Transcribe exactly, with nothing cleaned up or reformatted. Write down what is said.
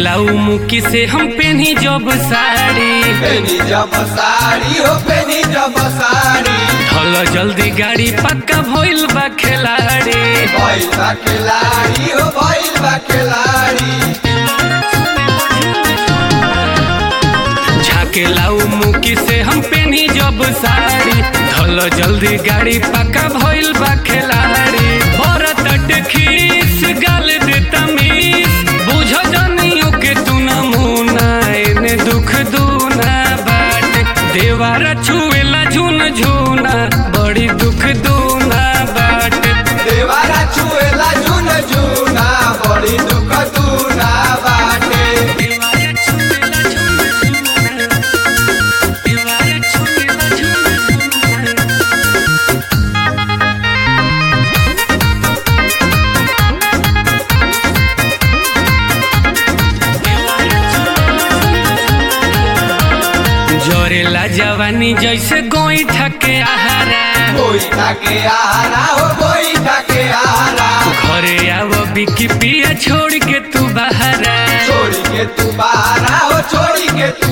लाऊ मुकी से हम पेनी जब साड़ी पेनी जब साड़ी हो पेनी जब साड़ी ढल जल्दी गाड़ी पक्का भइल बा खिलाड़ी भइल बा खिलाड़ी हो भइल बा खिलाड़ी झाके लाऊ मुकी से हम पेनी जब साड़ी ढल जल्दी गाड़ी पक्का भइल बा खिलाड़ी भरत खीस गाल दे तमीज बुझ जनियो के तू नमूना एने दुख दूना बाट देवारा छुएला झुन झुना बड़ी दुख दूना बाट देवारा छुएला झुन झुना बड़ी दुख दूना बाटे देवारा छुएला झुन झुना देवारा छुएला झुन झुना जोरेला जवानी जैसे गोई ठके आहारा कोई ठके आहारा हो कोई ठके आहारा घरे आव बिकी पिया छोड़ के तू बहारा छोड़ी के तू बाहरा हो छोड़ी के तू